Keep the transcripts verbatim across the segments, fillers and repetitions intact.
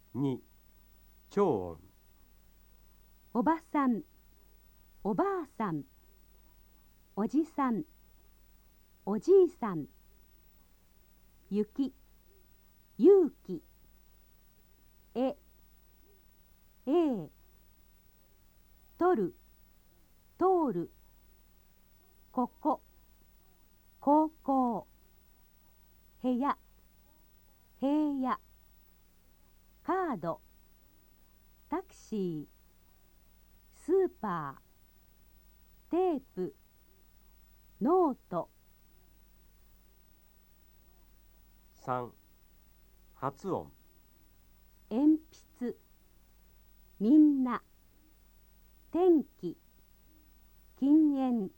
に、超音。 おばさん、おばあさん、おじさん、おじいさん。雪、勇気。え、ええ。取る、通る。ここ、高校。部屋、平野。カード、タクシー。スーパー、テープ、ノート。 さん、発音。 鉛筆、みんな。天気、禁煙。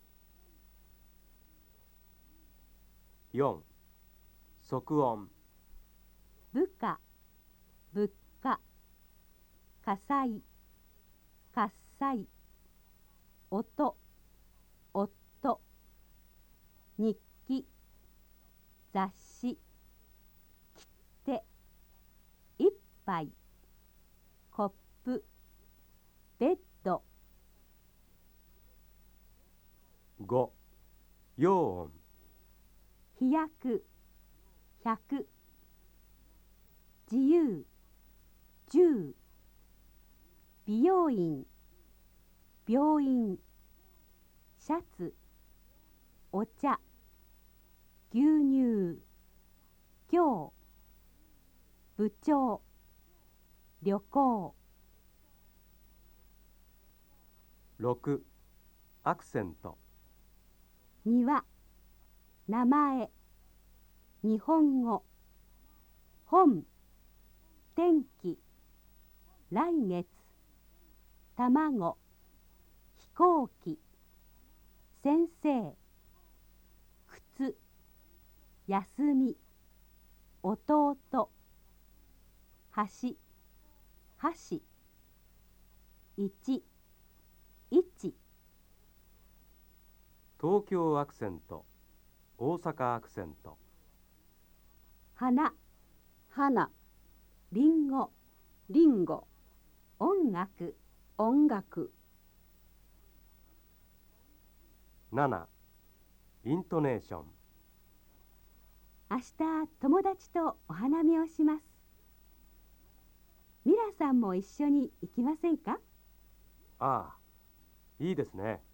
よん、即音。 部下、物価。火災、喝采。音、夫。日記、雑誌。切手、一杯。コップ、ベッド。 ご、陽音。 飛躍、百。自由、十。美容院、病院。シャツ、お茶。牛乳、今日。部長、旅行。 ろく、アクセント。 庭、名前。日本語。本、天気。来月、卵。飛行機。先生。靴、休み。弟。橋、箸。一、一。 東京アクセント、大阪アクセント。 花、花。りんご、りんご。音楽、音楽。 なな、イントネーション。 明日友達とお花見をします。ミラさんも一緒に行きませんか？ ああ、いいですね。